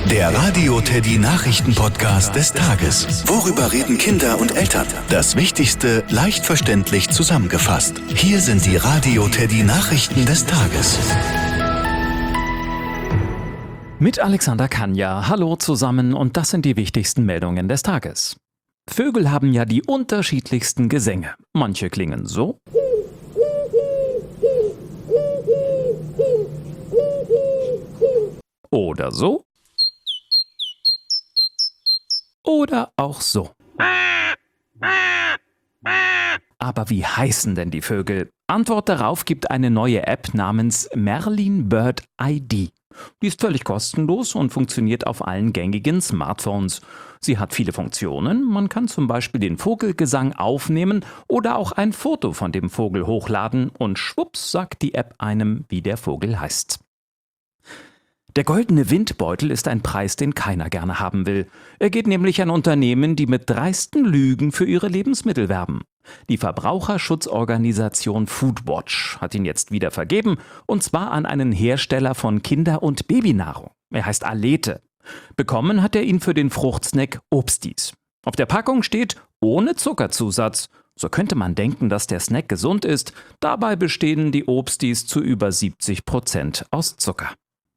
Der Radio Teddy Nachrichten-Podcast des Tages. Worüber reden Kinder und Eltern? Das Wichtigste leicht verständlich zusammengefasst. Hier sind die Radio Teddy Nachrichten des Tages. Mit Alexander Kanja. Hallo zusammen und das sind die wichtigsten Meldungen des Tages. Vögel haben ja die unterschiedlichsten Gesänge. Manche klingen so. Oder so. Oder auch so. Aber wie heißen denn die Vögel? Antwort darauf gibt eine neue App namens Merlin Bird ID. Die ist völlig kostenlos und funktioniert auf allen gängigen Smartphones. Sie hat viele Funktionen. Man kann zum Beispiel den Vogelgesang aufnehmen oder auch ein Foto von dem Vogel hochladen und schwupps sagt die App einem, wie der Vogel heißt. Der goldene Windbeutel ist ein Preis, den keiner gerne haben will. Er geht nämlich an Unternehmen, die mit dreisten Lügen für ihre Lebensmittel werben. Die Verbraucherschutzorganisation Foodwatch hat ihn jetzt wieder vergeben, und zwar an einen Hersteller von Kinder- und Babynahrung. Er heißt Alete. Bekommen hat er ihn für den Fruchtsnack Obstis. Auf der Packung steht ohne Zuckerzusatz. So könnte man denken, dass der Snack gesund ist. Dabei bestehen die Obstis zu über 70% aus Zucker.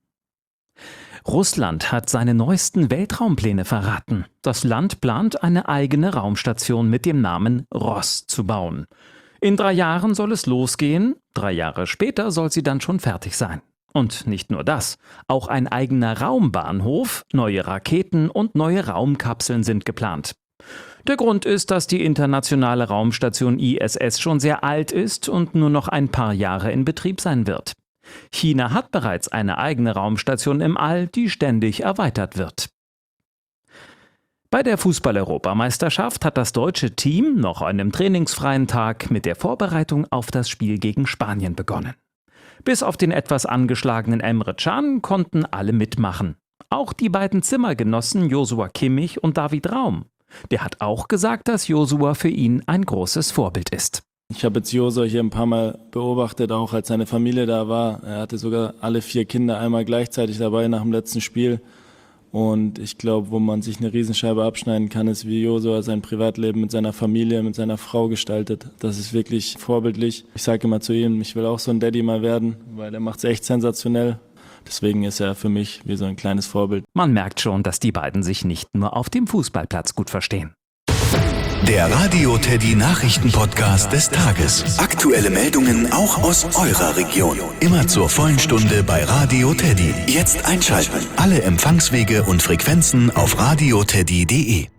Russland hat seine neuesten Weltraumpläne verraten. Das Land plant, eine eigene Raumstation mit dem Namen Ross zu bauen. In 3 Jahren soll es losgehen, 3 Jahre später soll sie dann schon fertig sein. Und nicht nur das, auch ein eigener Raumbahnhof, neue Raketen und neue Raumkapseln sind geplant. Der Grund ist, dass die internationale Raumstation ISS schon sehr alt ist und nur noch ein paar Jahre in Betrieb sein wird. China hat bereits eine eigene Raumstation im All, die ständig erweitert wird. Bei der Fußball-Europameisterschaft hat das deutsche Team noch an einem trainingsfreien Tag mit der Vorbereitung auf das Spiel gegen Spanien begonnen. Bis auf den etwas angeschlagenen Emre Can konnten alle mitmachen. Auch die beiden Zimmergenossen Joshua Kimmich und David Raum. Der hat auch gesagt, dass Joshua für ihn ein großes Vorbild ist. Ich habe jetzt Joshua hier ein paar Mal beobachtet, auch als seine Familie da war. Er hatte sogar alle 4 Kinder einmal gleichzeitig dabei nach dem letzten Spiel. Und ich glaube, wo man sich eine Riesenscheibe abschneiden kann, ist, wie Joshua sein Privatleben mit seiner Familie, mit seiner Frau gestaltet. Das ist wirklich vorbildlich. Ich sage immer zu ihm, ich will auch so ein Daddy mal werden, weil er macht es echt sensationell. Deswegen ist er für mich wie so ein kleines Vorbild. Man merkt schon, dass die beiden sich nicht nur auf dem Fußballplatz gut verstehen. Der Radio Teddy Nachrichten-Podcast des Tages. Aktuelle Meldungen auch aus eurer Region. Immer zur vollen Stunde bei Radio Teddy. Jetzt einschalten. Alle Empfangswege und Frequenzen auf radioteddy.de.